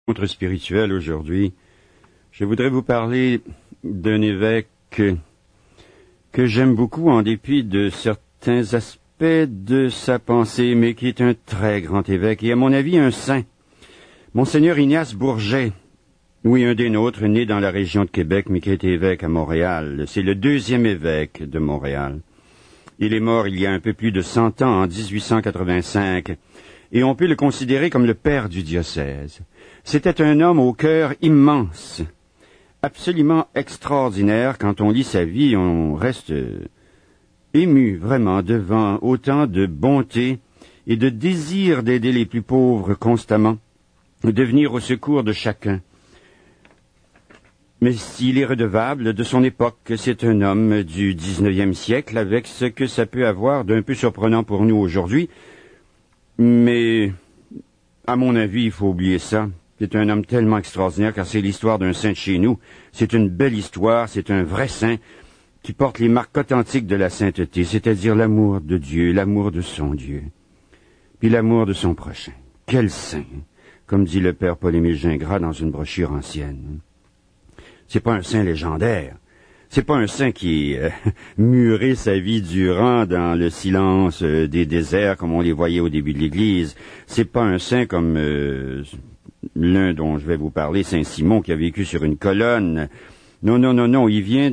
Rencontre spirituelle aujourd'hui. Je voudrais vous parler d'un évêque que j'aime beaucoup en dépit de certains aspects de sa pensée, mais qui est un très grand évêque et à mon avis un saint. Monseigneur Ignace Bourget, oui, un des nôtres, né dans la région de Québec, mais qui a été évêque à Montréal. C'est le deuxième évêque de Montréal. Il est mort il y a un peu plus de 100 ans, en 1885, et on peut le considérer comme le père du diocèse. C'était un homme au cœur immense, absolument extraordinaire. Quand on lit sa vie, on reste ému vraiment devant autant de bonté et de désir d'aider les plus pauvres constamment, de venir au secours de chacun. Mais s'il est redevable de son époque, c'est un homme du 19e siècle, avec ce que ça peut avoir d'un peu surprenant pour nous aujourd'hui. Mais, à mon avis, il faut oublier ça. C'est un homme tellement extraordinaire, car c'est l'histoire d'un saint de chez nous. C'est une belle histoire, c'est un vrai saint qui porte les marques authentiques de la sainteté, c'est-à-dire l'amour de Dieu, l'amour de son Dieu, puis l'amour de son prochain. Quel saint, comme dit le père Paul-Émile Gingras dans une brochure ancienne. C'est pas un saint légendaire. C'est pas un saint qui muré sa vie durant dans le silence des déserts comme on les voyait au début de l'Église. C'est pas un saint comme l'un dont je vais vous parler, Saint Simon, qui a vécu sur une colonne. Non, il vient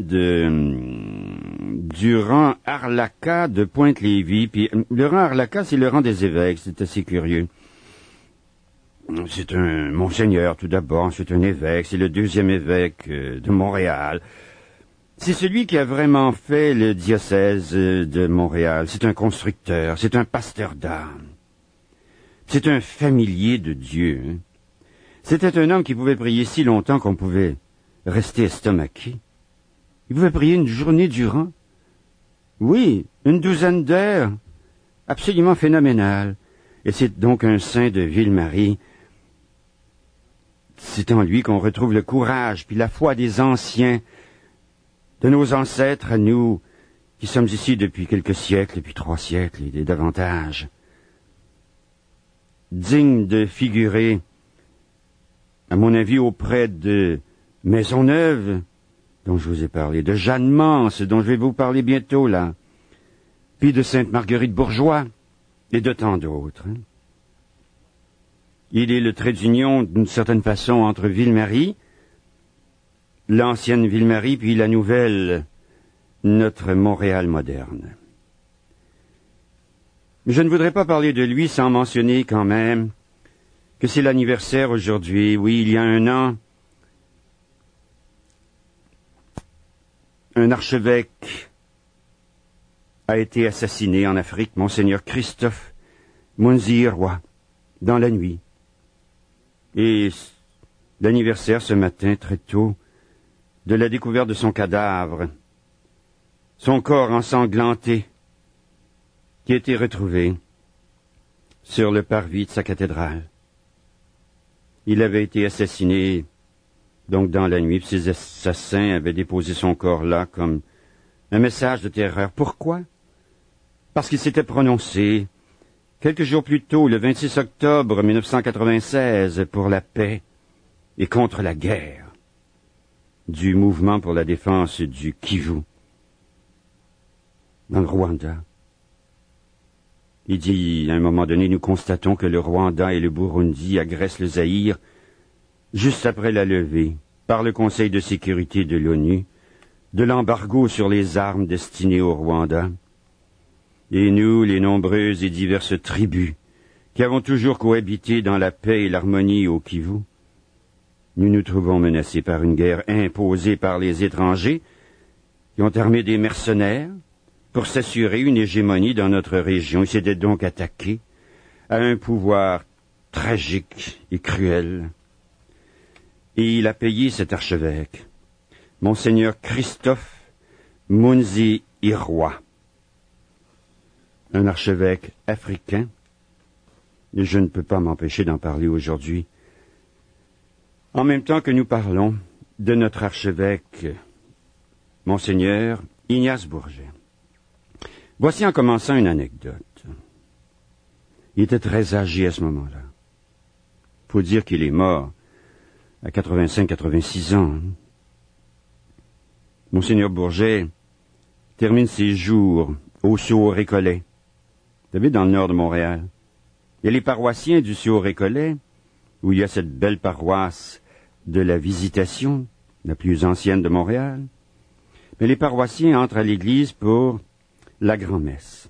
du rang Arlaka de Pointe-Lévis. Puis le rang Arlaka, c'est le rang des évêques, c'est assez curieux. C'est un monseigneur tout d'abord, c'est un évêque, c'est le deuxième évêque de Montréal. C'est celui qui a vraiment fait le diocèse de Montréal. C'est un constructeur, c'est un pasteur d'âme. C'est un familier de Dieu. Hein. C'était un homme qui pouvait prier si longtemps qu'on pouvait rester estomaqué. Il pouvait prier une journée durant. Oui, une douzaine d'heures. Absolument phénoménal. Et c'est donc un saint de Ville-Marie. C'est en lui qu'on retrouve le courage puis la foi des anciens, de nos ancêtres à nous, qui sommes ici depuis quelques siècles, depuis 3 siècles et davantage. Digne de figurer, à mon avis, auprès de Maisonneuve, dont je vous ai parlé, de Jeanne Mance, dont je vais vous parler bientôt, là, puis de Sainte Marguerite Bourgeois, et de tant d'autres. Hein. Il est le trait d'union, d'une certaine façon, entre Ville-Marie, l'ancienne Ville-Marie, puis la nouvelle, notre Montréal moderne. Mais je ne voudrais pas parler de lui sans mentionner quand même que c'est l'anniversaire aujourd'hui. Oui, il y a 1 an, un archevêque a été assassiné en Afrique, Monseigneur Christophe Munzi-Irwa, dans la nuit. Et l'anniversaire ce matin, très tôt, de la découverte de son cadavre, son corps ensanglanté, qui a été retrouvé sur le parvis de sa cathédrale. Il avait été assassiné, donc dans la nuit, puis ses assassins avaient déposé son corps là comme un message de terreur. Pourquoi? Parce qu'il s'était prononcé quelques jours plus tôt, le 26 octobre 1996, pour la paix et contre la guerre du mouvement pour la défense du Kivu, dans le Rwanda. Il dit, à un moment donné, nous constatons que le Rwanda et le Burundi agressent le Zaïre juste après la levée, par le Conseil de sécurité de l'ONU, de l'embargo sur les armes destinées au Rwanda. Et nous, les nombreuses et diverses tribus, qui avons toujours cohabité dans la paix et l'harmonie au Kivu, nous nous trouvons menacés par une guerre imposée par les étrangers, qui ont armé des mercenaires pour s'assurer une hégémonie dans notre région. Ils s'étaient donc attaqués à un pouvoir tragique et cruel. Et il a payé cet archevêque, Monseigneur Christophe Munzi-Irwa, un archevêque africain, et je ne peux pas m'empêcher d'en parler aujourd'hui, en même temps que nous parlons de notre archevêque, Monseigneur Ignace Bourget. Voici en commençant une anecdote. Il était très âgé à ce moment-là. Faut dire qu'il est mort à 85-86 ans. Monseigneur Bourget termine ses jours au Sault-Récollet. Vous savez, dans le nord de Montréal. Il y a les paroissiens du Sault-Récollet, où il y a cette belle paroisse de la Visitation, la plus ancienne de Montréal. Mais les paroissiens entrent à l'église pour la grand-messe.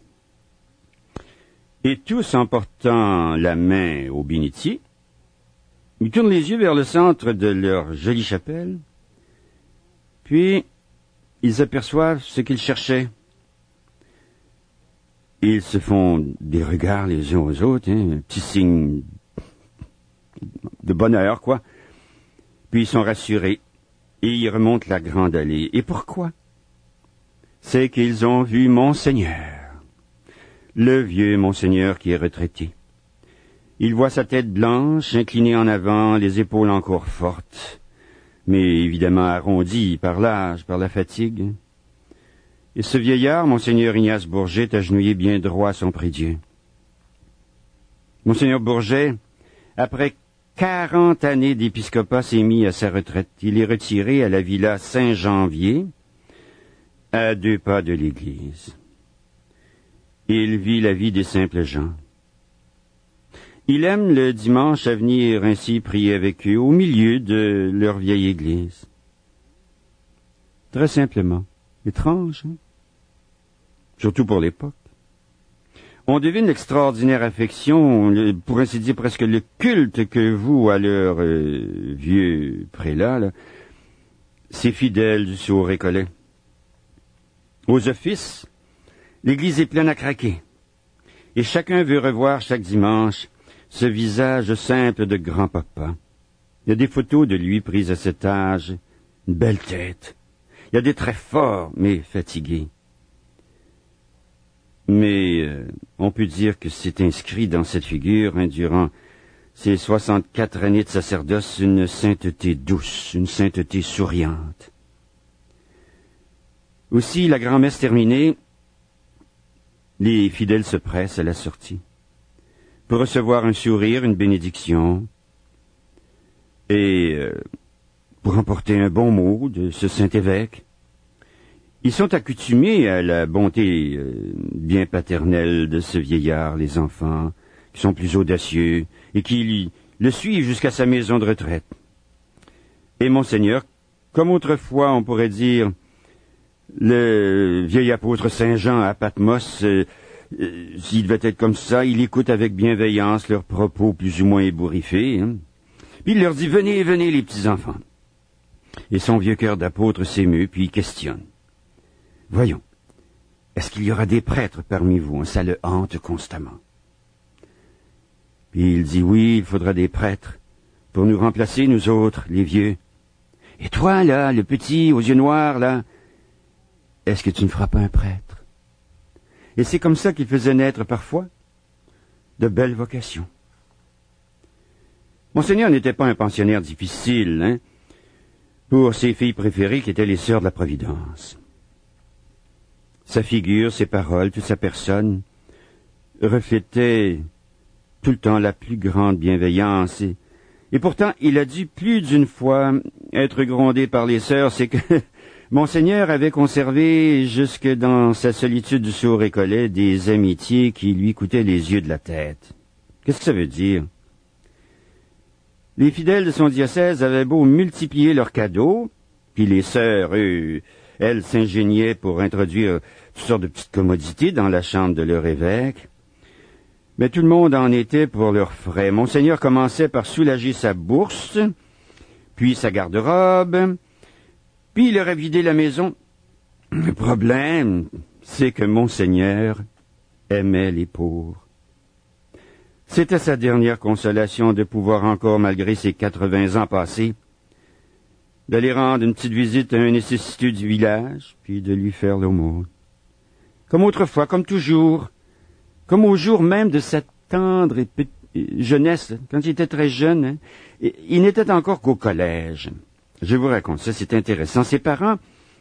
Et tous en portant la main au bénitier, ils tournent les yeux vers le centre de leur jolie chapelle, puis ils aperçoivent ce qu'ils cherchaient. Ils se font des regards les uns aux autres, un petit signe de bonheur, quoi. Puis ils sont rassurés, et ils remontent la grande allée. Et pourquoi? C'est qu'ils ont vu Monseigneur, le vieux Monseigneur qui est retraité. Ils voient sa tête blanche, inclinée en avant, les épaules encore fortes, mais évidemment arrondies par l'âge, par la fatigue. Et ce vieillard, Monseigneur Ignace Bourget, est agenouillé bien droit à son prie-Dieu. Monseigneur Bourget, après 40 années d'épiscopat, s'est mis à sa retraite. Il est retiré à la villa Saint-Janvier, à 2 pas de l'église. Il vit la vie des simples gens. Il aime le dimanche à venir ainsi prier avec eux au milieu de leur vieille église. Très simplement. Étrange, hein? Surtout pour l'époque. On devine l'extraordinaire affection, pour ainsi dire presque le culte que vouent à leur vieux prélat, là, ces fidèles du Sault-Récollet. Aux offices, l'église est pleine à craquer, et chacun veut revoir chaque dimanche ce visage simple de grand-papa. Il y a des photos de lui prises à cet âge, une belle tête. Il y a des traits forts, mais fatigués. Mais on peut dire que c'est inscrit dans cette figure, durant ces 64 années de sacerdoce, une sainteté douce, une sainteté souriante. Aussi, la grand-messe terminée, les fidèles se pressent à la sortie pour recevoir un sourire, une bénédiction, et pour emporter un bon mot de ce saint évêque. Ils sont accoutumés à la bonté bien paternelle de ce vieillard, les enfants, qui sont plus audacieux, et qui le suivent jusqu'à sa maison de retraite. Et Monseigneur, comme autrefois, on pourrait dire, le vieil apôtre Saint-Jean à Patmos, s'il devait être comme ça, il écoute avec bienveillance leurs propos plus ou moins ébouriffés. Puis il leur dit, venez, venez les petits-enfants. Et son vieux cœur d'apôtre s'émeut, puis il questionne. Voyons, est-ce qu'il y aura des prêtres parmi vous? Ça le hante constamment. Puis il dit, oui, il faudra des prêtres pour nous remplacer, nous autres, les vieux. Et toi, là, le petit aux yeux noirs, là, est-ce que tu ne feras pas un prêtre? Et c'est comme ça qu'il faisait naître parfois de belles vocations. Monseigneur n'était pas un pensionnaire difficile, pour ses filles préférées qui étaient les sœurs de la Providence. Sa figure, ses paroles, toute sa personne reflétaient tout le temps la plus grande bienveillance. Et pourtant, il a dû plus d'une fois être grondé par les sœurs, c'est que Monseigneur avait conservé, jusque dans sa solitude du Sault-Récollet, des amitiés qui lui coûtaient les yeux de la tête. Qu'est-ce que ça veut dire? Les fidèles de son diocèse avaient beau multiplier leurs cadeaux, puis les sœurs, elles s'ingéniaient pour introduire toutes sortes de petites commodités dans la chambre de leur évêque. Mais tout le monde en était pour leurs frais. Monseigneur commençait par soulager sa bourse, puis sa garde-robe, puis il aurait vidé la maison. Le problème, c'est que Monseigneur aimait les pauvres. C'était sa dernière consolation de pouvoir encore, malgré ses 80 ans passés, d'aller rendre une petite visite à un nécessiteux du village, puis de lui faire l'aumône. Comme autrefois, comme toujours, comme au jour même de sa tendre et jeunesse, quand il était très jeune, il n'était encore qu'au collège. Je vous raconte ça, c'est intéressant. Ses parents,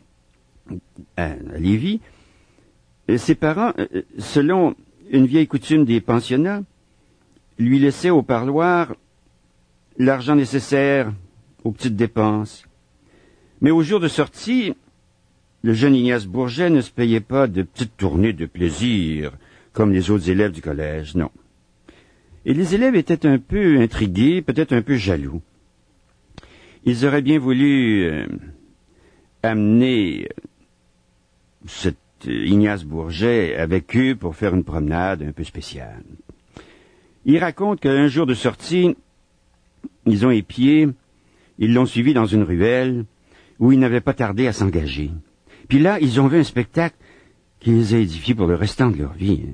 à Lévis, ses parents, selon une vieille coutume des pensionnats, lui laissaient au parloir l'argent nécessaire aux petites dépenses. Mais au jour de sortie, le jeune Ignace Bourget ne se payait pas de petites tournées de plaisir, comme les autres élèves du collège, non. Et les élèves étaient un peu intrigués, peut-être un peu jaloux. Ils auraient bien voulu amener cet Ignace Bourget avec eux pour faire une promenade un peu spéciale. Ils racontent qu'un jour de sortie, ils ont épié, ils l'ont suivi dans une ruelle où il n'avait pas tardé à s'engager. Puis là, ils ont vu un spectacle qui les a édifiés pour le restant de leur vie.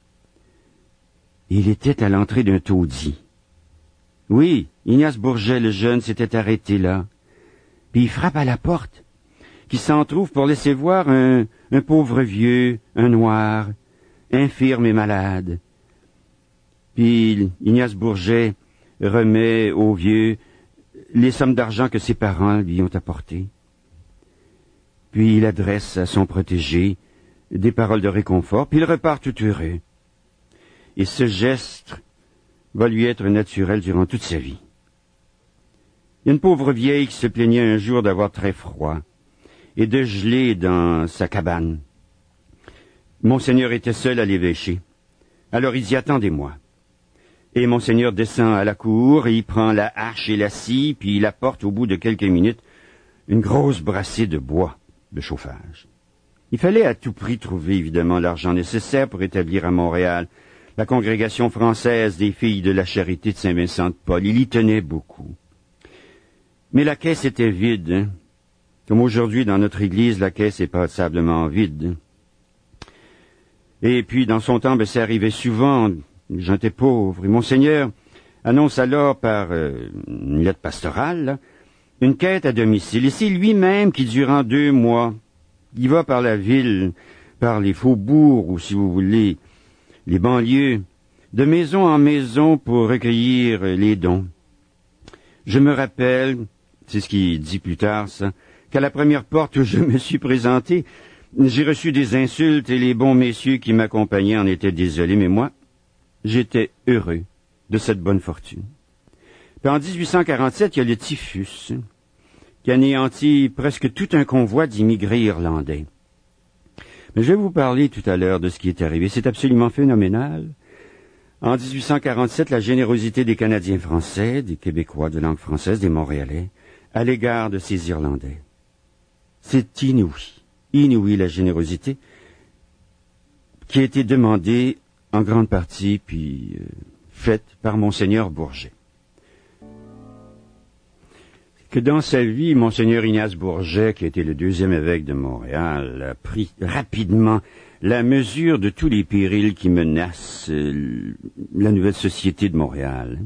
Il était à l'entrée d'un taudis. Oui, Ignace Bourget, le jeune, s'était arrêté là. Puis il frappe à la porte, qui s'en trouve pour laisser voir un pauvre vieux, un noir, infirme et malade. Puis Ignace Bourget remet au vieux les sommes d'argent que ses parents lui ont apportées. Puis il adresse à son protégé des paroles de réconfort, puis il repart tout heureux. Et ce geste va lui être naturel durant toute sa vie. Il y a une pauvre vieille qui se plaignait un jour d'avoir très froid et de geler dans sa cabane. Monseigneur était seul à l'évêché. Alors il dit « Attendez-moi ». Et Monseigneur descend à la cour, et il prend la hache et la scie, puis il apporte au bout de quelques minutes une grosse brassée de bois de chauffage. Il fallait à tout prix trouver évidemment l'argent nécessaire pour établir à Montréal la congrégation française des filles de la charité de Saint-Vincent-de-Paul. Il y tenait beaucoup. Mais la caisse était vide. Hein? Comme aujourd'hui, dans notre église, la caisse est passablement vide. Et puis, dans son temps, ça arrivait souvent. Les gens étaient pauvres. Et Monseigneur annonce alors par une lettre pastorale là, une quête à domicile. Et c'est lui-même qui, durant 2 mois, il va par la ville, par les faubourgs, ou si vous voulez, les banlieues, de maison en maison pour recueillir les dons. Je me rappelle, c'est ce qu'il dit plus tard, ça, qu'à la première porte où je me suis présenté, j'ai reçu des insultes et les bons messieurs qui m'accompagnaient en étaient désolés, mais moi, j'étais heureux de cette bonne fortune. Puis en 1847, il y a le typhus, qui anéantit presque tout un convoi d'immigrés irlandais. Mais je vais vous parler tout à l'heure de ce qui est arrivé. C'est absolument phénoménal. En 1847, la générosité des Canadiens français, des Québécois de langue française, des Montréalais, à l'égard de ces Irlandais. C'est inouï. Inouï la générosité qui a été demandée en grande partie, puis faite par Monseigneur Bourget. Que dans sa vie, Monseigneur Ignace Bourget, qui était le 2e évêque de Montréal, a pris rapidement la mesure de tous les périls qui menacent la nouvelle société de Montréal.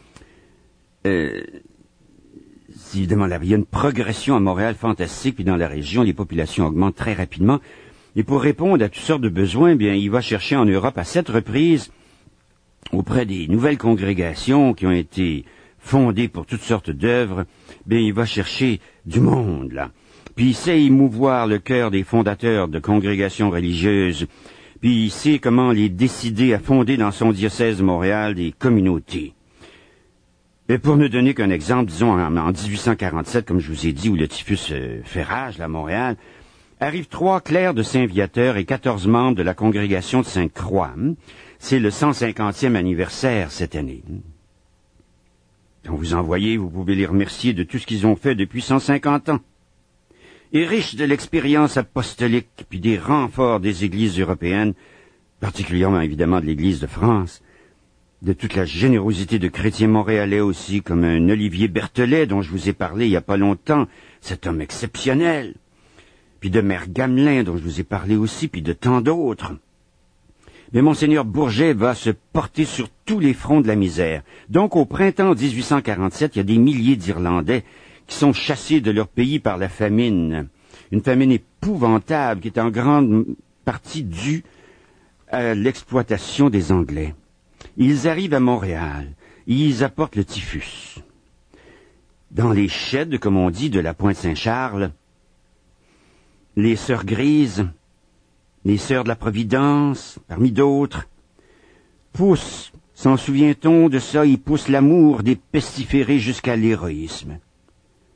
Évidemment, il y a une progression à Montréal fantastique, puis dans la région, les populations augmentent très rapidement. Et pour répondre à toutes sortes de besoins, bien, il va chercher en Europe à 7 reprises, auprès des nouvelles congrégations qui ont été fondées pour toutes sortes d'œuvres, bien, il va chercher du monde, là. Puis il sait émouvoir le cœur des fondateurs de congrégations religieuses, puis il sait comment les décider à fonder dans son diocèse de Montréal des communautés. Et pour ne donner qu'un exemple, disons, en 1847, comme je vous ai dit, où le typhus fait rage, là, à Montréal, arrivent 3 clercs de Saint-Viateur et 14 membres de la congrégation de Sainte-Croix. C'est le 150e anniversaire cette année. Quand vous en voyez, vous pouvez les remercier de tout ce qu'ils ont fait depuis 150 ans. Et riches de l'expérience apostolique, puis des renforts des églises européennes, particulièrement évidemment de l'Église de France, de toute la générosité de chrétiens montréalais aussi, comme un Olivier Berthelet, dont je vous ai parlé il n'y a pas longtemps, cet homme exceptionnel, puis de Mère Gamelin, dont je vous ai parlé aussi, puis de tant d'autres. Mais Monseigneur Bourget va se porter sur tous les fronts de la misère. Donc, au printemps 1847, il y a des milliers d'Irlandais qui sont chassés de leur pays par la famine. Une famine épouvantable qui est en grande partie due à l'exploitation des Anglais. Ils arrivent à Montréal. Ils apportent le typhus. Dans les sheds, comme on dit, de la Pointe-Saint-Charles, les Sœurs Grises, les Sœurs de la Providence, parmi d'autres, poussent, s'en souvient-on de ça, ils poussent l'amour des pestiférés jusqu'à l'héroïsme.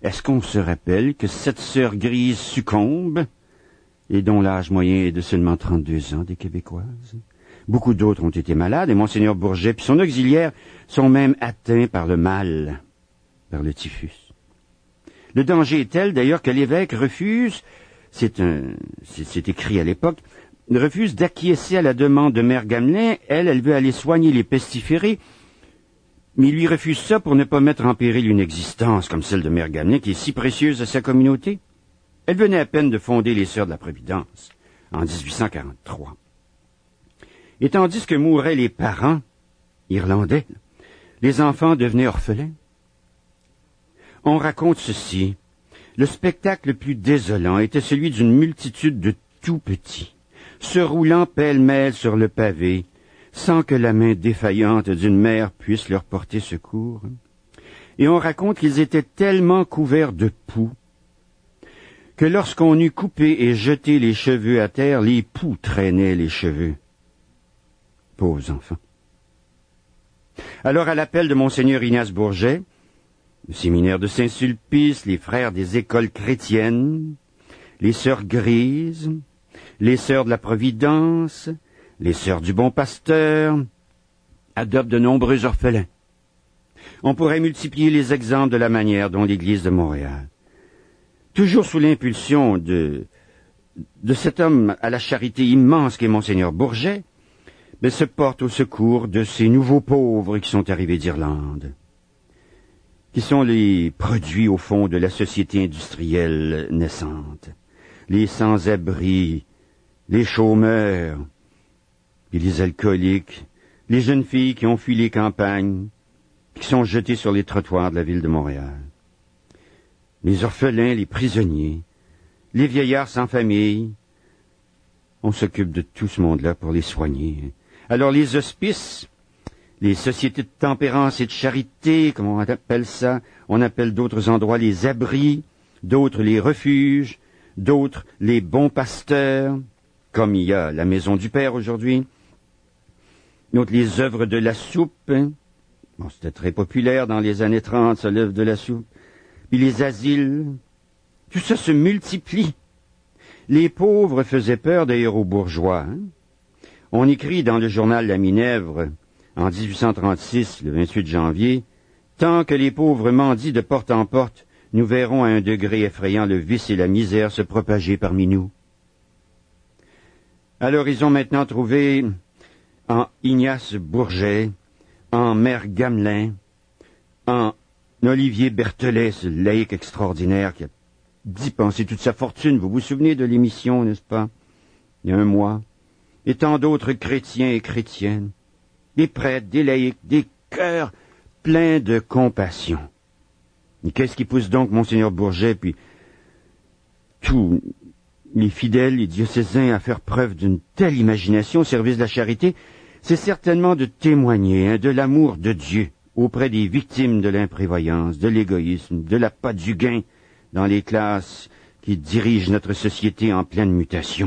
Est-ce qu'on se rappelle que cette sœur grise succombe, et dont l'âge moyen est de seulement 32 ans des Québécoises? Beaucoup d'autres ont été malades, et Monseigneur Bourget puis son auxiliaire sont même atteints par le mal, par le typhus. Le danger est tel, d'ailleurs, que l'évêque refuse, c'est écrit à l'époque, refuse d'acquiescer à la demande de Mère Gamelin. Elle veut aller soigner les pestiférés, mais il lui refuse ça pour ne pas mettre en péril une existence comme celle de Mère Gamelin, qui est si précieuse à sa communauté. Elle venait à peine de fonder les Sœurs de la Providence, en 1843. Et tandis que mouraient les parents irlandais, les enfants devenaient orphelins. On raconte ceci. Le spectacle le plus désolant était celui d'une multitude de tout-petits, se roulant pêle-mêle sur le pavé, sans que la main défaillante d'une mère puisse leur porter secours. Et on raconte qu'ils étaient tellement couverts de poux que lorsqu'on eut coupé et jeté les cheveux à terre, les poux traînaient les cheveux. Pauvres enfants. Alors, à l'appel de Monseigneur Ignace Bourget, le séminaire de Saint-Sulpice, les frères des écoles chrétiennes, les sœurs grises, les sœurs de la Providence, les sœurs du Bon Pasteur, adoptent de nombreux orphelins. On pourrait multiplier les exemples de la manière dont l'Église de Montréal, toujours sous l'impulsion de cet homme à la charité immense qu'est Monseigneur Bourget, se porte au secours de ces nouveaux pauvres qui sont arrivés d'Irlande, qui sont les produits, au fond, de la société industrielle naissante, les sans-abri, les chômeurs, et les alcooliques, les jeunes filles qui ont fui les campagnes, qui sont jetées sur les trottoirs de la ville de Montréal, les orphelins, les prisonniers, les vieillards sans famille. On s'occupe de tout ce monde-là pour les soigner. Alors les hospices, les sociétés de tempérance et de charité, comme on appelle ça, on appelle d'autres endroits les abris, d'autres les refuges, d'autres les bons pasteurs, comme il y a la Maison du Père aujourd'hui, d'autres les œuvres de la soupe. Bon, c'était très populaire dans les années 30, ça, l'œuvre de la soupe. Puis les asiles, tout ça se multiplie. Les pauvres faisaient peur d'ailleurs aux bourgeois. On écrit dans le journal La Minerve, en 1836, le 28 janvier, « Tant que les pauvres mendient de porte en porte, nous verrons à un degré effrayant le vice et la misère se propager parmi nous. » Alors ils ont maintenant trouvé en Ignace Bourget, en Mère Gamelin, en Olivier Berthelet, ce laïc extraordinaire qui a dépensé toute sa fortune. Vous vous souvenez de l'émission, n'est-ce pas, il y a un mois? Et tant d'autres chrétiens et chrétiennes, des prêtres, des laïcs, des cœurs pleins de compassion. Et qu'est-ce qui pousse donc Monseigneur Bourget, puis tous les fidèles, les diocésains à faire preuve d'une telle imagination au service de la charité? C'est certainement de témoigner de l'amour de Dieu auprès des victimes de l'imprévoyance, de l'égoïsme, de l'appât du gain dans les classes qui dirigent notre société en pleine mutation.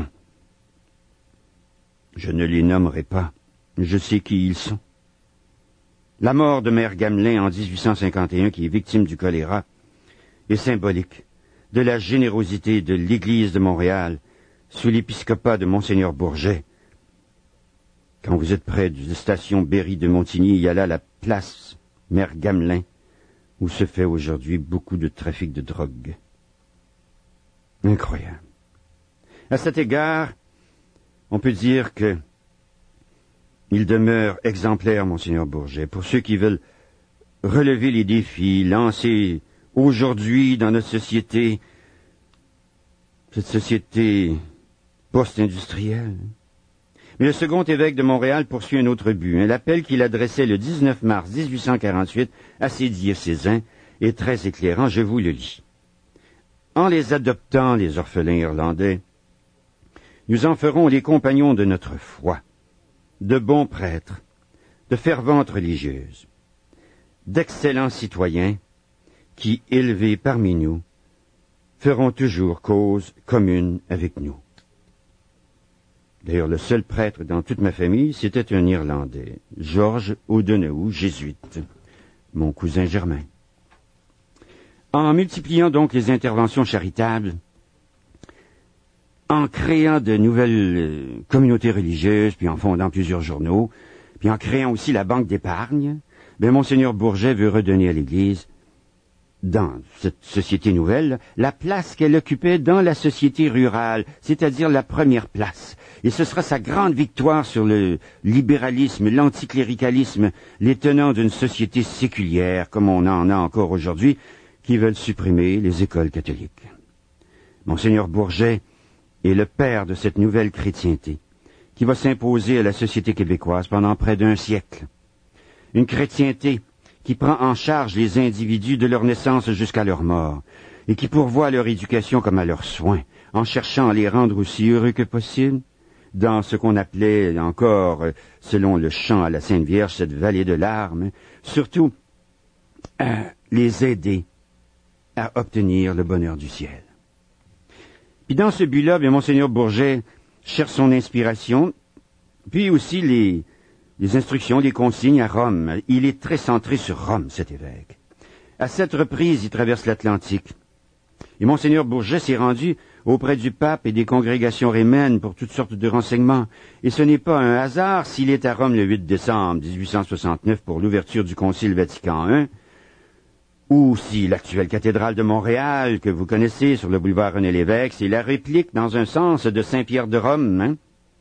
Je ne les nommerai pas, je sais qui ils sont. La mort de Mère Gamelin en 1851, qui est victime du choléra, est symbolique de la générosité de l'Église de Montréal sous l'épiscopat de Monseigneur Bourget. Quand vous êtes près de la station Berry de Montigny, il y a là la place Mère Gamelin, où se fait aujourd'hui beaucoup de trafic de drogue. Incroyable. À cet égard, on peut dire que il demeure exemplaire, Monseigneur Bourget, pour ceux qui veulent relever les défis lancés aujourd'hui dans notre société, cette société post-industrielle. Mais le second évêque de Montréal poursuit un autre but. L'appel qu'il adressait le 19 mars 1848 à ses diocésains est très éclairant, je vous le lis. En les adoptant, les orphelins irlandais, nous en ferons les compagnons de notre foi, de bons prêtres, de ferventes religieuses, d'excellents citoyens qui, élevés parmi nous, feront toujours cause commune avec nous. D'ailleurs, le seul prêtre dans toute ma famille, c'était un Irlandais, George O'Donoghue, jésuite, mon cousin germain. En multipliant donc les interventions charitables, en créant de nouvelles communautés religieuses, puis en fondant plusieurs journaux, puis en créant aussi la banque d'épargne, Monseigneur Bourget veut redonner à l'Église, dans cette société nouvelle, la place qu'elle occupait dans la société rurale, c'est-à-dire la première place. Et ce sera sa grande victoire sur le libéralisme, l'anticléricalisme, les tenants d'une société séculière, comme on en a encore aujourd'hui, qui veulent supprimer les écoles catholiques. Monseigneur Bourget est le père de cette nouvelle chrétienté, qui va s'imposer à la société québécoise pendant près d'un siècle. Une chrétienté qui prend en charge les individus de leur naissance jusqu'à leur mort, et qui pourvoit à leur éducation comme à leurs soins, en cherchant à les rendre aussi heureux que possible, dans ce qu'on appelait encore, selon le chant à la Sainte Vierge, cette vallée de larmes, surtout à les aider à obtenir le bonheur du ciel. Puis dans ce but-là, Monseigneur Bourget cherche son inspiration, puis aussi les instructions, les consignes à Rome. Il est très centré sur Rome, cet évêque. À 7 reprises, il traverse l'Atlantique. Et Monseigneur Bourget s'est rendu auprès du pape et des congrégations rémènes pour toutes sortes de renseignements. Et ce n'est pas un hasard s'il est à Rome le 8 décembre 1869 pour l'ouverture du Concile Vatican I, ou si l'actuelle cathédrale de Montréal, que vous connaissez sur le boulevard René-Lévesque, c'est la réplique dans un sens de Saint-Pierre de Rome,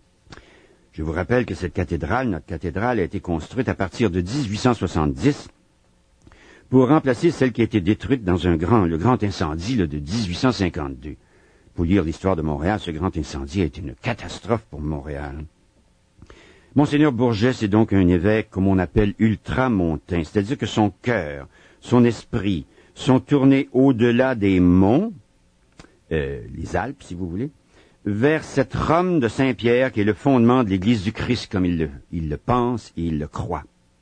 Je vous rappelle que cette cathédrale, notre cathédrale, a été construite à partir de 1870 pour remplacer celle qui a été détruite dans le grand incendie de 1852. Pour lire l'histoire de Montréal, ce grand incendie a été une catastrophe pour Montréal. Monseigneur Bourget, c'est donc un évêque, comme on appelle, ultramontain, c'est-à-dire que son cœur, son esprit sont tournés au-delà des monts, les Alpes, si vous voulez, vers cette Rome de Saint-Pierre qui est le fondement de l'Église du Christ, comme il le pense et il le croit.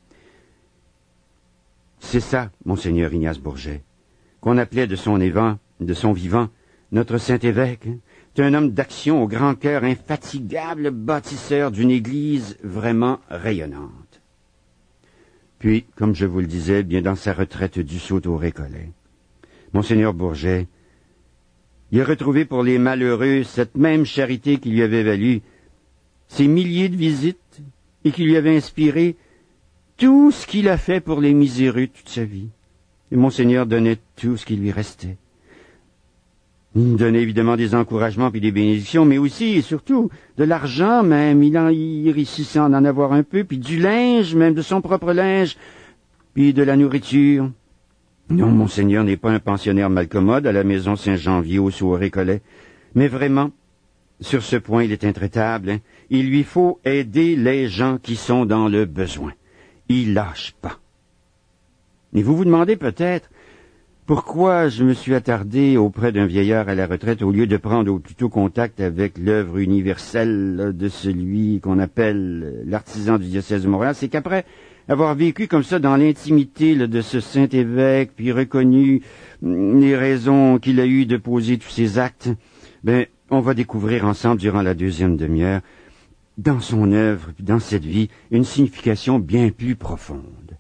C'est ça, Monseigneur Ignace Bourget, qu'on appelait de son vivant, notre Saint-Évêque. C'est un homme d'action au grand cœur infatigable, bâtisseur d'une Église vraiment rayonnante. Puis, comme je vous le disais, bien dans sa retraite du Sault au Récollet, Monseigneur Bourget, il a retrouvé pour les malheureux cette même charité qui lui avait valu ces milliers de visites et qui lui avait inspiré tout ce qu'il a fait pour les miséreux toute sa vie. Et Monseigneur donnait tout ce qui lui restait. Il donnait évidemment des encouragements puis des bénédictions, mais aussi et surtout de l'argent même. Il réussissait à en avoir un peu, puis du linge, même de son propre linge, puis de la nourriture. Non, Monseigneur n'est pas un pensionnaire malcommode à la maison Saint-Janvier au Récollet, mais vraiment, sur ce point, il est intraitable. Il lui faut aider les gens qui sont dans le besoin. Il lâche pas. Et vous vous demandez peut-être pourquoi je me suis attardé auprès d'un vieillard à la retraite au lieu de prendre plutôt contact avec l'œuvre universelle de celui qu'on appelle l'artisan du diocèse de Montréal. C'est qu'après avoir vécu comme ça dans l'intimité de ce saint évêque, puis reconnu les raisons qu'il a eues de poser tous ces actes, on va découvrir ensemble durant la deuxième demi-heure, dans son œuvre, dans cette vie, une signification bien plus profonde.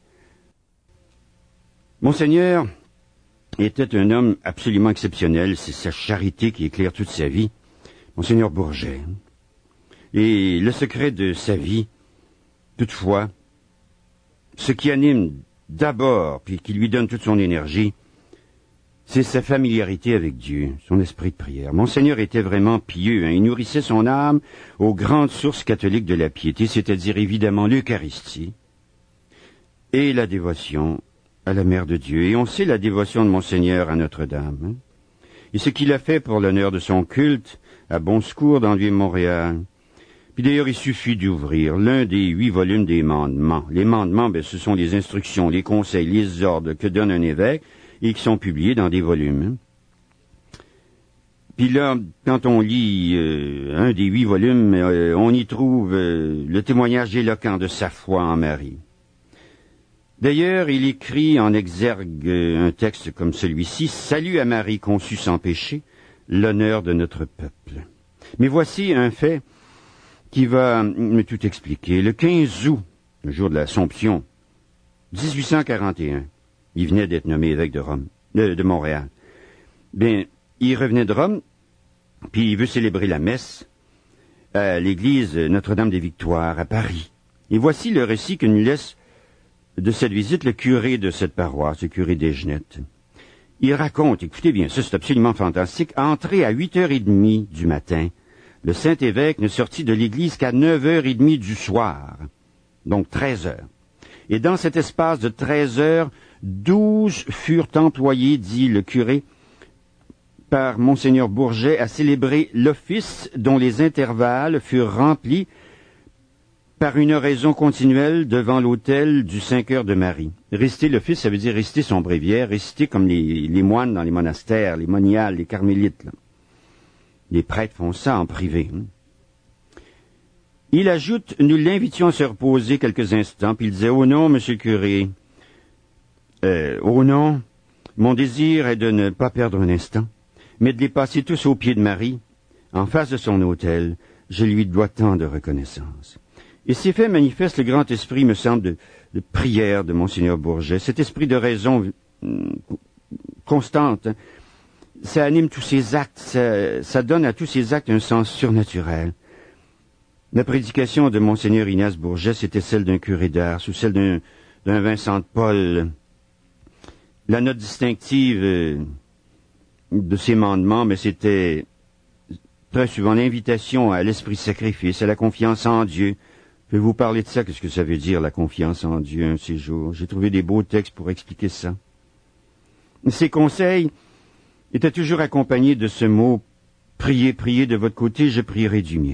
Monseigneur était un homme absolument exceptionnel, c'est sa charité qui éclaire toute sa vie, Monseigneur Bourget. Et le secret de sa vie, toutefois, ce qui anime d'abord, puis qui lui donne toute son énergie, c'est sa familiarité avec Dieu, son esprit de prière. Monseigneur était vraiment pieux, il nourrissait son âme aux grandes sources catholiques de la piété, c'est-à-dire évidemment l'Eucharistie et la dévotion à la Mère de Dieu. Et on sait la dévotion de Monseigneur à Notre-Dame. Et ce qu'il a fait pour l'honneur de son culte à Bon Secours dans le Vieux-Montréal. Puis d'ailleurs, il suffit d'ouvrir l'un des 8 volumes des mandements. Les mandements, ce sont les instructions, les conseils, les ordres que donne un évêque et qui sont publiés dans des volumes. Puis là, quand on lit un des 8 volumes, on y trouve le témoignage éloquent de sa foi en Marie. D'ailleurs, il écrit en exergue un texte comme celui-ci, « Salut à Marie conçue sans péché, l'honneur de notre peuple ». Mais voici un fait qui va me tout expliquer. Le 15 août, le jour de l'Assomption, 1841, il venait d'être nommé évêque de Rome. de Montréal. Bien, il revenait de Rome, puis il veut célébrer la messe à l'église Notre-Dame des Victoires à Paris. Et voici le récit que nous laisse de cette visite le curé de cette paroisse, le curé des Genettes. Il raconte, écoutez bien, ça c'est absolument fantastique, entré à 8h30 du matin, le Saint-Évêque ne sortit de l'église qu'à 9h30 du soir, donc 13h. Et dans cet espace de 13 heures, 12 furent employés, dit le curé, par Monseigneur Bourget à célébrer l'office dont les intervalles furent remplis par une oraison continuelle devant l'autel du 5 heures de Marie. Réciter l'office, ça veut dire réciter son bréviaire, réciter comme les moines dans les monastères, les moniales, les carmélites. Là. Les prêtres font ça en privé. Il ajoute, nous l'invitions à se reposer quelques instants, puis il disait, « Oh non, monsieur le curé, oh non, mon désir est de ne pas perdre un instant, mais de les passer tous aux pieds de Marie, en face de son autel, je lui dois tant de reconnaissance. » Et ces faits manifestent le grand esprit, me semble, de prière de Monseigneur Bourget, cet esprit de raison constante. Hein. Ça anime tous ses actes, ça donne à tous ses actes un sens surnaturel. La prédication de Monseigneur Ignace Bourget, c'était celle d'un curé d'Ars ou celle d'un Vincent de Paul. La note distinctive de ses mandements, mais c'était très souvent l'invitation à l'esprit sacrifice, à la confiance en Dieu. Je vais vous parler de ça, qu'est-ce que ça veut dire, la confiance en Dieu, un de ces jours. J'ai trouvé des beaux textes pour expliquer ça. Ces conseils étaient toujours accompagnés de ce mot « Priez, priez de votre côté, je prierai du mien ».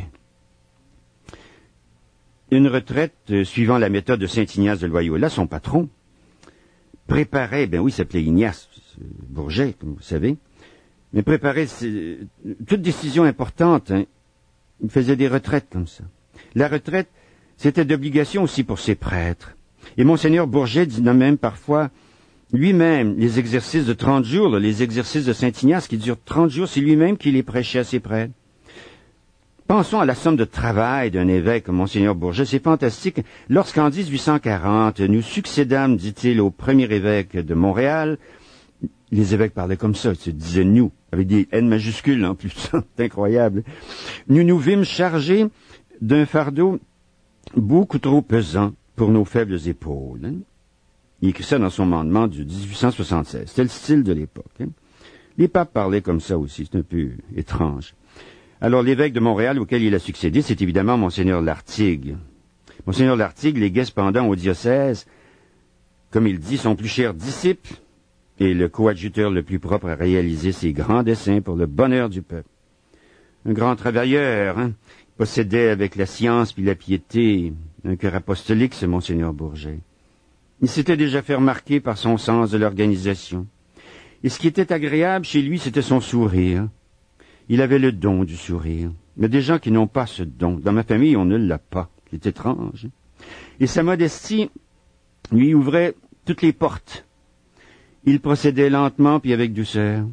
Une retraite, suivant la méthode de saint Ignace de Loyola, son patron, préparait, ben oui, il s'appelait Ignace Bourget, comme vous savez, mais préparait toute décision importante. Hein. Il faisait des retraites comme ça. La retraite, c'était d'obligation aussi pour ses prêtres. Et Monseigneur Bourget dit même parfois, lui-même, les exercices de 30 jours, les exercices de saint Ignace qui durent 30 jours, c'est lui-même qui les prêchait à ses prêtres. Pensons à la somme de travail d'un évêque comme Monseigneur Bourget. C'est fantastique. Lorsqu'en 1840, nous succédâmes, dit-il, au premier évêque de Montréal, les évêques parlaient comme ça, ils se disaient nous, avec des N majuscules en plus, c'est incroyable. Nous nous vîmes chargés d'un fardeau beaucoup trop pesant pour nos faibles épaules. Hein. Il écrit ça dans son mandement de 1876. C'était le style de l'époque. Hein. Les papes parlaient comme ça aussi, c'est un peu étrange. Alors, l'évêque de Montréal auquel il a succédé, c'est évidemment Monseigneur Lartigue. Monseigneur Lartigue léguait cependant au diocèse, comme il dit, son plus cher disciple et le coadjuteur le plus propre à réaliser ses grands desseins pour le bonheur du peuple. Un grand travailleur, hein, possédait avec la science puis la piété un cœur apostolique, ce Monseigneur Bourget. Il s'était déjà fait remarquer par son sens de l'organisation. Et ce qui était agréable chez lui, c'était son sourire. Il avait le don du sourire. Mais des gens qui n'ont pas ce don. Dans ma famille, on ne l'a pas. C'est étrange. Et sa modestie lui ouvrait toutes les portes. Il procédait lentement puis avec douceur.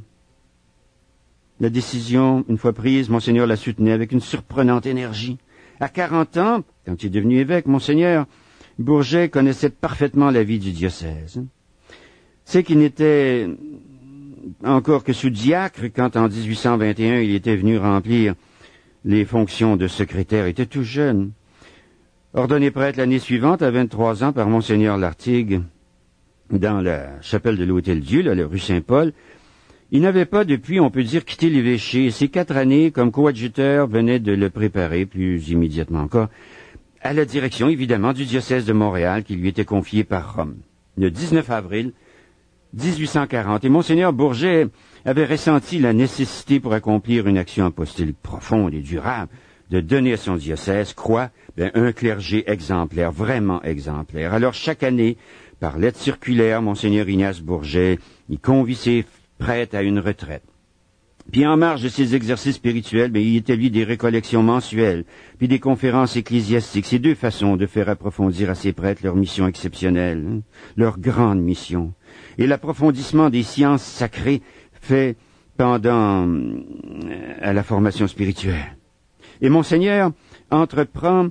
La décision, une fois prise, Monseigneur la soutenait avec une surprenante énergie. À 40 ans, quand il est devenu évêque, Monseigneur Bourget connaissait parfaitement la vie du diocèse. C'est qu'il n'était encore que sous-diacre quand en 1821 il était venu remplir les fonctions de secrétaire. Il était tout jeune. Ordonné prêtre l'année suivante, à 23 ans, par Monseigneur Lartigue, dans la chapelle de l'Hôtel-Dieu, la rue Saint-Paul, il n'avait pas depuis, on peut dire, quitté l'évêché. Ces 4 années, comme coadjuteur, venaient de le préparer, plus immédiatement encore, à la direction, évidemment, du diocèse de Montréal qui lui était confié par Rome. Le 19 avril 1840, et Monseigneur Bourget avait ressenti la nécessité pour accomplir une action apostolique profonde et durable de donner à son diocèse, un clergé exemplaire, vraiment exemplaire. Alors chaque année, par lettre circulaire, Monseigneur Ignace Bourget, il convie ses prêtres à une retraite. Puis en marge de ses exercices spirituels, il établit des récollections mensuelles, puis des conférences ecclésiastiques. C'est 2 façons de faire approfondir à ses prêtres leur mission exceptionnelle, hein, leur grande mission. Et l'approfondissement des sciences sacrées fait pendant à la formation spirituelle. Et Monseigneur entreprend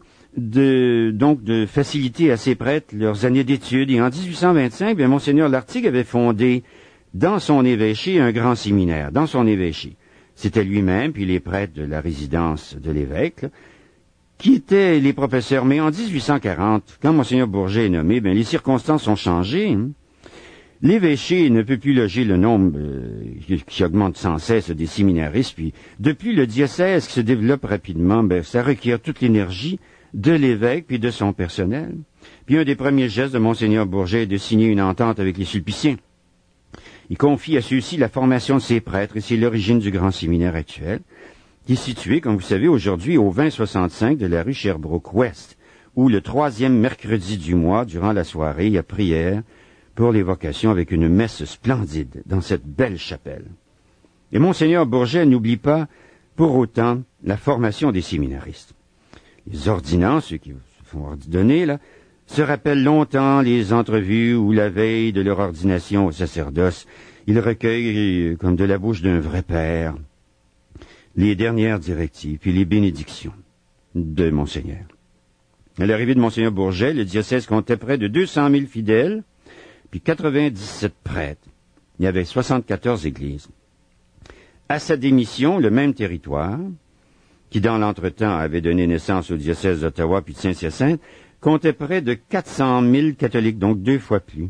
de faciliter à ses prêtres leurs années d'études. Et en 1825, Monseigneur Lartigue avait fondé dans son évêché un grand séminaire, dans son évêché. C'était lui-même, puis les prêtres de la résidence de l'évêque, là, qui étaient les professeurs. Mais en 1840, quand Monseigneur Bourget est nommé, les circonstances ont changé. L'évêché ne peut plus loger le nombre qui augmente sans cesse des séminaristes, puis depuis le diocèse qui se développe rapidement, ça requiert toute l'énergie de l'évêque puis de son personnel. Puis un des premiers gestes de Monseigneur Bourget est de signer une entente avec les Sulpiciens. Il confie à ceux-ci la formation de ses prêtres, et c'est l'origine du grand séminaire actuel, qui est situé, comme vous savez, aujourd'hui au 2065 de la rue Sherbrooke-Ouest, où le 3e mercredi du mois, durant la soirée, il y a prière pour les vocations avec une messe splendide dans cette belle chapelle. Et Monseigneur Bourget n'oublie pas, pour autant, la formation des séminaristes. Les ordonnants, ceux qui se font ordonner, là, se rappellent longtemps les entrevues où, la veille de leur ordination au sacerdoce, ils recueillent, comme de la bouche d'un vrai père, les dernières directives et les bénédictions de Monseigneur. À l'arrivée de Monseigneur Bourget, le diocèse comptait près de 200 000 fidèles, puis 97 prêtres. Il y avait 74 églises. À sa démission, le même territoire, qui dans l'entretemps avait donné naissance au diocèse d'Ottawa puis de Saint-Hyacinthe, comptait près de 400 000 catholiques, donc 2 fois plus.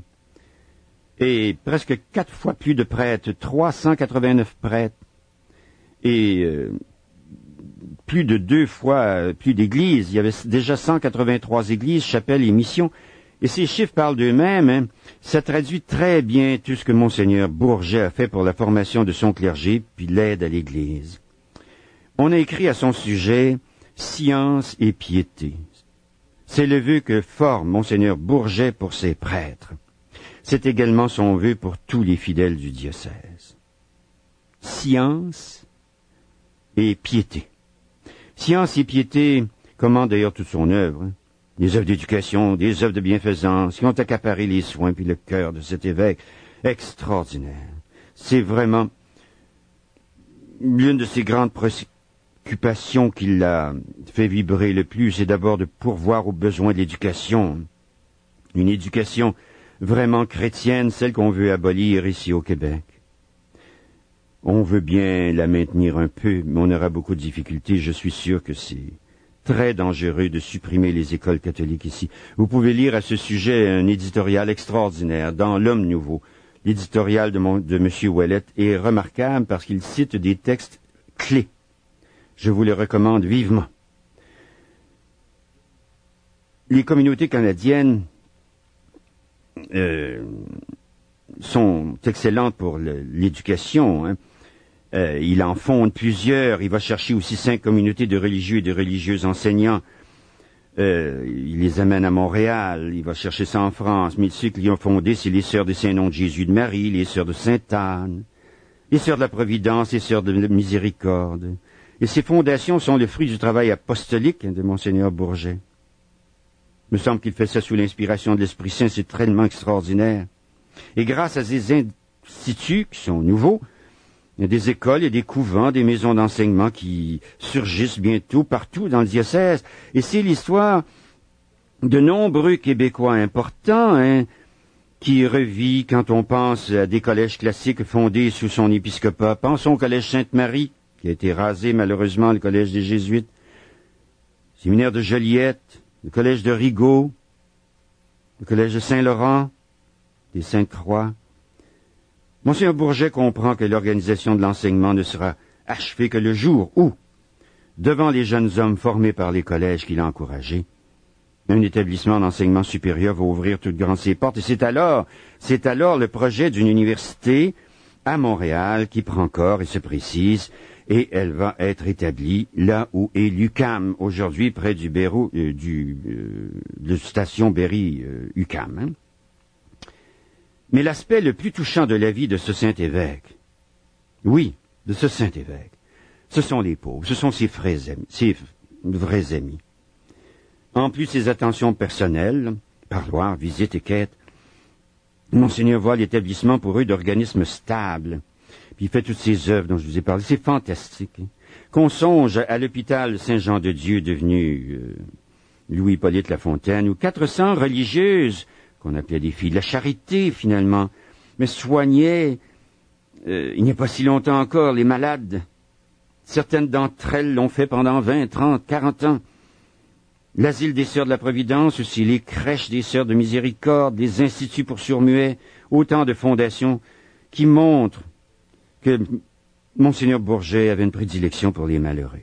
Et presque 4 fois plus de prêtres, 389 prêtres. Et plus de 2 fois plus d'églises. Il y avait déjà 183 églises, chapelles et missions. Et ces chiffres parlent d'eux-mêmes. Ça traduit très bien tout ce que Monseigneur Bourget a fait pour la formation de son clergé, puis l'aide à l'Église. On a écrit à son sujet « Science et piété ». C'est le vœu que forme Monseigneur Bourget pour ses prêtres. C'est également son vœu pour tous les fidèles du diocèse. Science et piété. Science et piété commandent d'ailleurs toute son œuvre. Des œuvres d'éducation, des œuvres de bienfaisance qui ont accaparé les soins puis le cœur de cet évêque. Extraordinaire. C'est vraiment l'une de ses grandes préoccupations qui l'a fait vibrer le plus, c'est d'abord de pourvoir aux besoins de l'éducation. Une éducation vraiment chrétienne, celle qu'on veut abolir ici au Québec. On veut bien la maintenir un peu, mais on aura beaucoup de difficultés. Je suis sûr que c'est très dangereux de supprimer les écoles catholiques ici. Vous pouvez lire à ce sujet un éditorial extraordinaire dans L'Homme Nouveau. L'éditorial de M. Ouellet est remarquable parce qu'il cite des textes clés. Je vous le recommande vivement. Les communautés canadiennes sont excellentes pour l'éducation. Il en fonde plusieurs. Il va chercher aussi 5 communautés de religieux et de religieuses enseignants. Il les amène à Montréal. Il va chercher ça en France. Mais ceux qui l'ont fondé, c'est les Sœurs des Saint-Nom de Jésus de Marie, les Sœurs de Sainte-Anne, les Sœurs de la Providence, les Sœurs de la Miséricorde. Et ces fondations sont le fruit du travail apostolique de Monseigneur Bourget. Il me semble qu'il fait ça sous l'inspiration de l'Esprit Saint. C'est tellement extraordinaire. Et grâce à ces instituts qui sont nouveaux, il y a des écoles et des couvents, des maisons d'enseignement qui surgissent bientôt partout dans le diocèse. Et c'est l'histoire de nombreux Québécois importants qui revit quand on pense à des collèges classiques fondés sous son épiscopat. Pensons au collège Sainte-Marie, qui a été rasé malheureusement, le collège des Jésuites, le séminaire de Joliette, le collège de Rigaud, le collège de Saint-Laurent, des Saintes-Croix. Monseigneur Bourget comprend que l'organisation de l'enseignement ne sera achevée que le jour où, devant les jeunes hommes formés par les collèges qu'il a encouragés, un établissement d'enseignement supérieur va ouvrir toutes grandes ses portes. Et c'est alors le projet d'une université à Montréal qui prend corps et se précise, et elle va être établie là où est l'UQAM, aujourd'hui près du de station Berry-UQAM. Mais l'aspect le plus touchant de la vie de ce saint évêque, oui, de ce saint évêque, ce sont les pauvres, ce sont ses vrais amis. En plus ses attentions personnelles, parloirs, visites et quêtes, Monseigneur voit l'établissement pour eux d'organismes stables. Puis il fait toutes ces œuvres dont je vous ai parlé. C'est fantastique. Qu'on songe à l'hôpital Saint-Jean-de-Dieu devenu Louis-Hippolyte Lafontaine, où 400 religieuses, qu'on appelait des filles de la charité finalement, mais soignait, il n'y a pas si longtemps encore, les malades. Certaines d'entre elles l'ont fait pendant 20, 30, 40 ans. L'asile des Sœurs de la Providence, aussi les crèches des Sœurs de Miséricorde, les instituts pour sourds-muets, autant de fondations qui montrent que Monseigneur Bourget avait une prédilection pour les malheureux.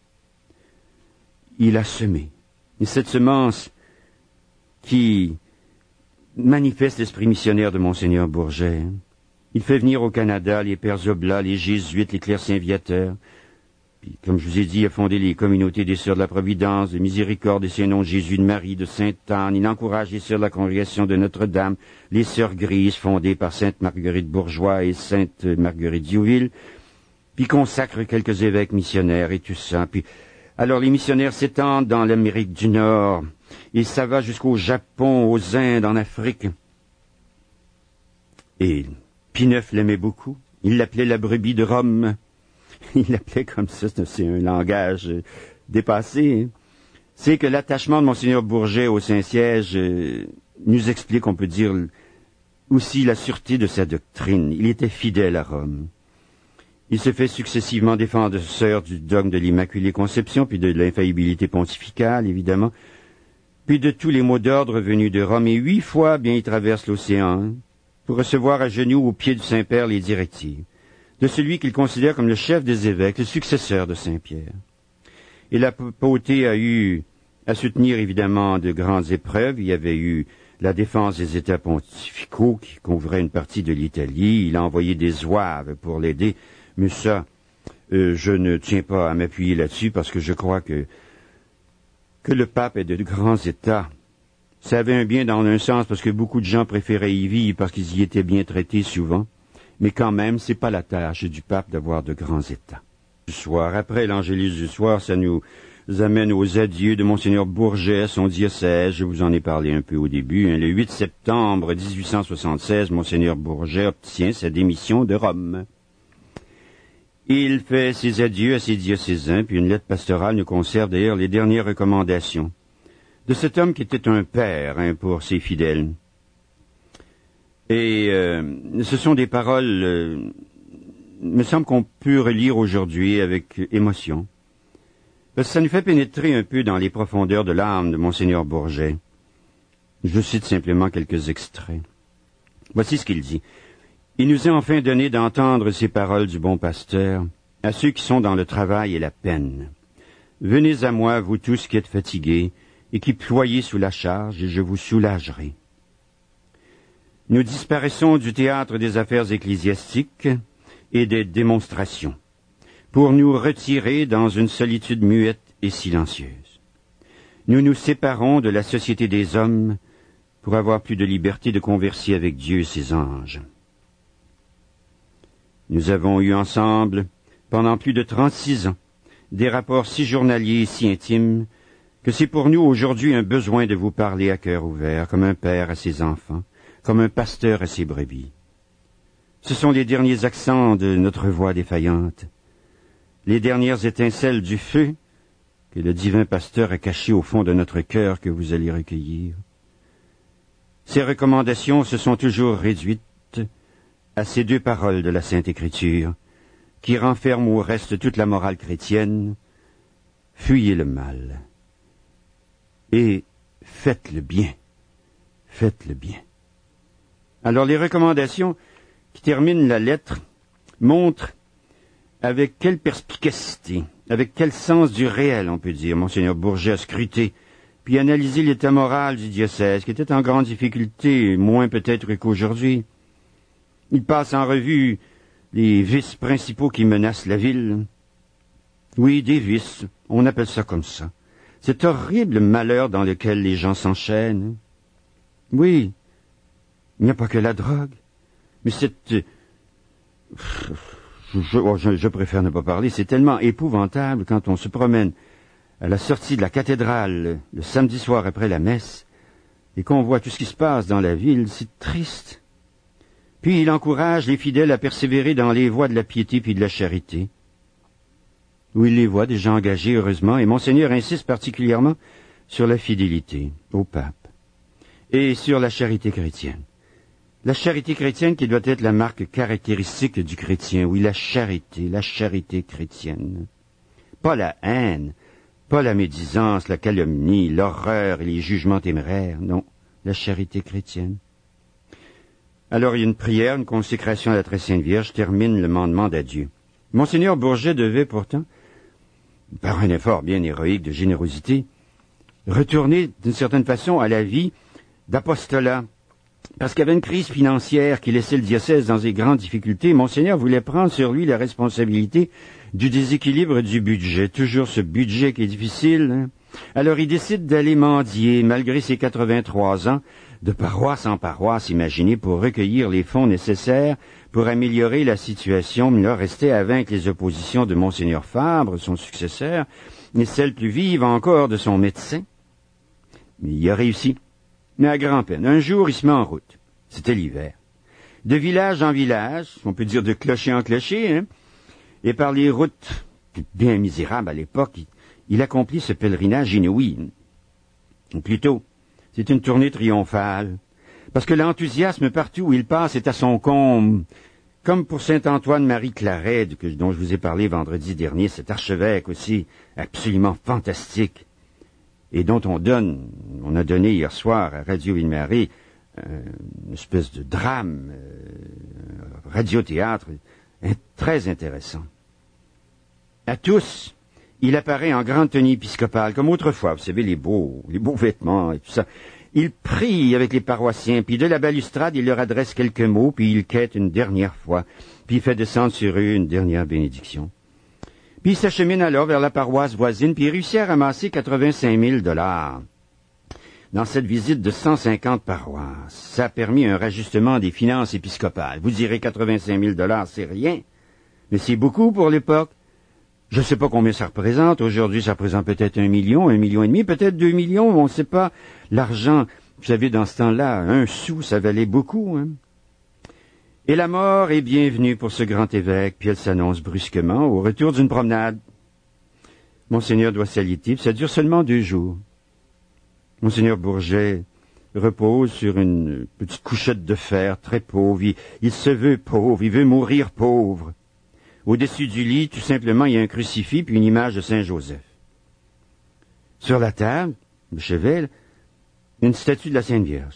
Il a semé. Et cette semence qui manifeste l'esprit missionnaire de Monseigneur Bourget, il fait venir au Canada les Pères Oblats, les Jésuites, les Clercs Viateurs. Puis, comme je vous ai dit, il a fondé les communautés des Sœurs de la Providence, de Miséricorde et Saint-Nom de Jésus de Marie, de Sainte-Anne. Il encourage les Sœurs de la Congrégation de Notre-Dame, les Sœurs Grises, fondées par Sainte Marguerite Bourgeois et Sainte Marguerite Diouville. Puis consacre quelques évêques missionnaires et tout ça. Puis, alors les missionnaires s'étendent dans l'Amérique du Nord, et ça va jusqu'au Japon, aux Indes, en Afrique. Et Pie IX l'aimait beaucoup. Il l'appelait la brebis de Rome. Il l'appelait comme ça, c'est un langage dépassé. Hein. C'est que l'attachement de Monseigneur Bourget au Saint-Siège nous explique, on peut dire, aussi la sûreté de sa doctrine. Il était fidèle à Rome. Il se fait successivement défenseur du dogme de l'Immaculée Conception, puis de l'infaillibilité pontificale, évidemment, puis de tous les mots d'ordre venus de Rome. Et 8 fois, bien, il traverse l'océan pour recevoir à genoux au pied du Saint-Père les directives de celui qu'il considère comme le chef des évêques, le successeur de Saint-Pierre. Et la papauté a eu à soutenir évidemment de grandes épreuves. Il y avait eu la défense des États pontificaux qui couvrait une partie de l'Italie. Il a envoyé des zouaves pour l'aider. Mais ça, je ne tiens pas à m'appuyer là-dessus parce que je crois que le pape est de grands États. Ça avait un bien dans un sens parce que beaucoup de gens préféraient y vivre parce qu'ils y étaient bien traités souvent. Mais quand même, c'est pas la tâche du pape d'avoir de grands États. Du soir, après l'Angélus du soir, ça nous amène aux adieux de Monseigneur Bourget, son diocèse. Je vous en ai parlé un peu au début. Le 8 septembre 1876, Monseigneur Bourget obtient sa démission de Rome. Il fait ses adieux à ses diocésains, puis une lettre pastorale nous conserve d'ailleurs les dernières recommandations de cet homme qui était un père pour ses fidèles. Et ce sont des paroles, me semble qu'on peut relire aujourd'hui avec émotion. Parce que ça nous fait pénétrer un peu dans les profondeurs de l'âme de Monseigneur Bourget. Je cite simplement quelques extraits. Voici ce qu'il dit. Il nous est enfin donné d'entendre ces paroles du bon pasteur à ceux qui sont dans le travail et la peine. Venez à moi, vous tous qui êtes fatigués et qui ployez sous la charge, et je vous soulagerai. Nous disparaissons du théâtre des affaires ecclésiastiques et des démonstrations, pour nous retirer dans une solitude muette et silencieuse. Nous nous séparons de la société des hommes pour avoir plus de liberté de converser avec Dieu et ses anges. Nous avons eu ensemble, pendant plus de 36 ans, des rapports si journaliers et si intimes que c'est pour nous aujourd'hui un besoin de vous parler à cœur ouvert, comme un père à ses enfants, comme un pasteur à ses brebis. Ce sont les derniers accents de notre voix défaillante, les dernières étincelles du feu que le divin pasteur a caché au fond de notre cœur que vous allez recueillir. Ces recommandations se sont toujours réduites à ces 2 paroles de la Sainte Écriture, qui renferment au reste toute la morale chrétienne. Fuyez le mal et faites le bien. Faites le bien. Alors les recommandations qui terminent la lettre montrent avec quelle perspicacité, avec quel sens du réel, on peut dire, Monseigneur Bourget a scruté, puis analysé l'état moral du diocèse, qui était en grande difficulté, moins peut-être qu'aujourd'hui. Il passe en revue les vices principaux qui menacent la ville. Oui, des vices, on appelle ça comme ça. Cet horrible malheur dans lequel les gens s'enchaînent. Oui, il n'y a pas que la drogue, mais cette... Je préfère ne pas parler, c'est tellement épouvantable quand on se promène à la sortie de la cathédrale le samedi soir après la messe et qu'on voit tout ce qui se passe dans la ville, c'est triste. Puis il encourage les fidèles à persévérer dans les voies de la piété puis de la charité. Oui, il les voit déjà engagés, heureusement, et Monseigneur insiste particulièrement sur la fidélité au pape et sur la charité chrétienne. La charité chrétienne qui doit être la marque caractéristique du chrétien. Oui, la charité chrétienne. Pas la haine, pas la médisance, la calomnie, l'horreur et les jugements téméraires. Non, la charité chrétienne. Alors, il y a une prière, une consécration à la très Sainte Vierge termine le mandement d'adieu. Monseigneur Bourget devait pourtant, par un effort bien héroïque de générosité, retourner d'une certaine façon à la vie d'apostolat. Parce qu'il y avait une crise financière qui laissait le diocèse dans des grandes difficultés, Monseigneur voulait prendre sur lui la responsabilité du déséquilibre du budget. Toujours ce budget qui est difficile, hein? Alors il décide d'aller mendier, malgré ses 83 ans, de paroisse en paroisse, imaginez, pour recueillir les fonds nécessaires pour améliorer la situation. Mais là, restait à vaincre les oppositions de Monseigneur Fabre, son successeur, et celles plus vives encore de son médecin. Mais il a réussi. Mais à grand-peine. Un jour, il se met en route. C'était l'hiver. De village en village, on peut dire de clocher en clocher, hein, et par les routes bien misérables à l'époque, il accomplit ce pèlerinage inouï. Ou plutôt, c'est une tournée triomphale. Parce que l'enthousiasme partout où il passe est à son comble. Comme pour Saint-Antoine-Marie Claret, dont je vous ai parlé vendredi dernier, cet archevêque aussi absolument fantastique, et dont on a donné hier soir à Radio Ville-Marie une espèce de drame, radiothéâtre, très intéressant. À tous, il apparaît en grande tenue épiscopale, comme autrefois, vous savez, les beaux vêtements et tout ça. Il prie avec les paroissiens, puis de la balustrade, il leur adresse quelques mots, puis il quête une dernière fois, puis il fait descendre sur eux une dernière bénédiction. Puis il s'achemine alors vers la paroisse voisine, puis il réussit à ramasser 85 000 $. Dans cette visite de 150 paroisses, ça a permis un rajustement des finances épiscopales. Vous direz 85 000 $, c'est rien, mais c'est beaucoup pour l'époque. Je ne sais pas combien ça représente. Aujourd'hui, ça représente peut-être 1 million, 1,5 million, peut-être 2 millions, on ne sait pas. L'argent, vous savez, dans ce temps-là, 1 sou, ça valait beaucoup, hein. Et la mort est bienvenue pour ce grand évêque, puis elle s'annonce brusquement au retour d'une promenade. Monseigneur doit s'aliter, ça dure seulement 2 jours. Monseigneur Bourget repose sur une petite couchette de fer, très pauvre. Il se veut pauvre, il veut mourir pauvre. Au-dessus du lit, tout simplement, il y a un crucifix puis une image de Saint-Joseph. Sur la table, le chevet, une statue de la Sainte Vierge.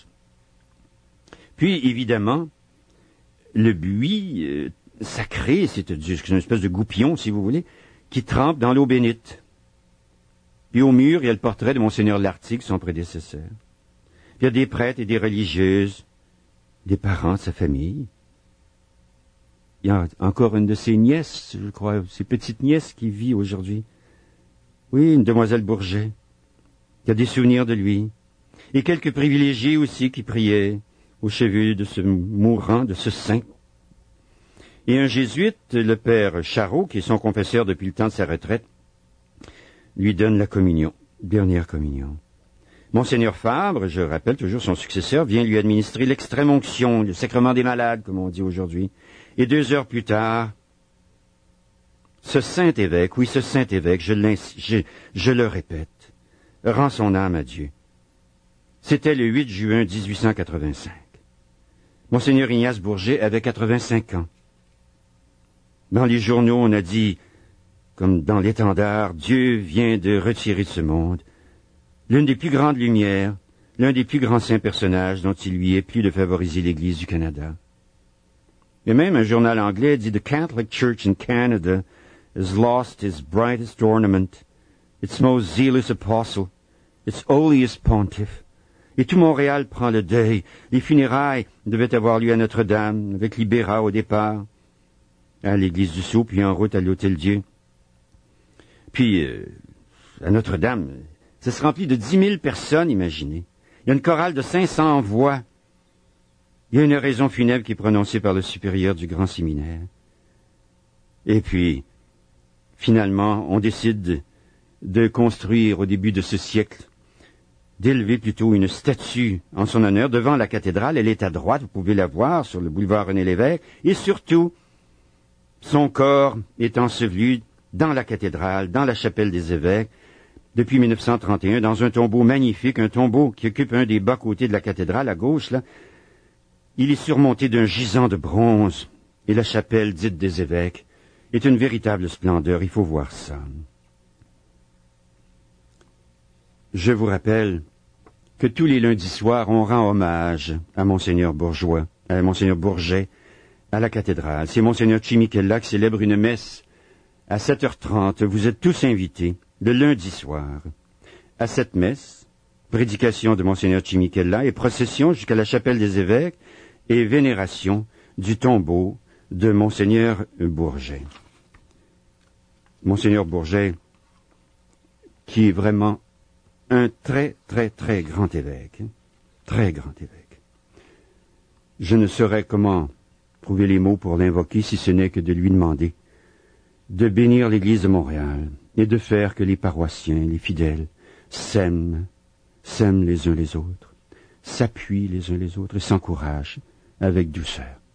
Puis, évidemment, le buis sacré, c'est une espèce de goupillon, si vous voulez, qui trempe dans l'eau bénite. Puis au mur, il y a le portrait de Monseigneur Lartigue, son prédécesseur. Puis il y a des prêtres et des religieuses, des parents de sa famille. Il y a encore une de ses nièces, je crois, ses petites nièces qui vit aujourd'hui. Oui, une demoiselle Bourget. Il y a des souvenirs de lui. Et quelques privilégiés aussi qui priaient au chevet de ce mourant, de ce saint. Et un jésuite, le père Charot, qui est son confesseur depuis le temps de sa retraite, lui donne la communion, dernière communion. Monseigneur Fabre, je rappelle toujours son successeur, vient lui administrer l'extrême onction, le sacrement des malades, comme on dit aujourd'hui. Et 2 heures plus tard, ce saint évêque, je le répète, rend son âme à Dieu. C'était le 8 juin 1885. Monseigneur Ignace Bourget avait 85 ans. Dans les journaux, on a dit, comme dans l'étendard, Dieu vient de retirer de ce monde l'une des plus grandes lumières, l'un des plus grands saints personnages dont il lui est plu de favoriser l'Église du Canada. Et même un journal anglais dit « The Catholic Church in Canada has lost its brightest ornament, its most zealous apostle, its holiest pontiff. » Et tout Montréal prend le deuil. Les funérailles devaient avoir lieu à Notre-Dame, avec Libéra au départ, à l'église du Sceau, puis en route à l'Hôtel-Dieu. Puis, à Notre-Dame, ça se remplit de 10 000 personnes, imaginez. Il y a une chorale de 500 voix. Il y a une oraison funèbre qui est prononcée par le supérieur du grand séminaire. Et puis, finalement, on décide de construire au début de ce siècle, d'élever plutôt une statue en son honneur devant la cathédrale. Elle est à droite, vous pouvez la voir sur le boulevard René-Lévesque. Et surtout, son corps est enseveli dans la cathédrale, dans la chapelle des évêques, depuis 1931, dans un tombeau magnifique, un tombeau qui occupe un des bas-côtés de la cathédrale, à gauche, là. Il est surmonté d'un gisant de bronze, et la chapelle dite des évêques est une véritable splendeur. Il faut voir ça. Je vous rappelle que tous les lundis soirs, on rend hommage à Monseigneur Bourget, à la cathédrale. C'est Monseigneur Cimichella qui célèbre une messe à 7h30. Vous êtes tous invités, le lundi soir, à cette messe, prédication de Monseigneur Cimichella et procession jusqu'à la chapelle des évêques et vénération du tombeau de Monseigneur Bourget. Monseigneur Bourget, qui est vraiment un très, très, très grand évêque. Très grand évêque. Je ne saurais comment trouver les mots pour l'invoquer, si ce n'est que de lui demander de bénir l'Église de Montréal et de faire que les paroissiens, les fidèles, s'aiment les uns les autres, s'appuient les uns les autres et s'encouragent avec douceur.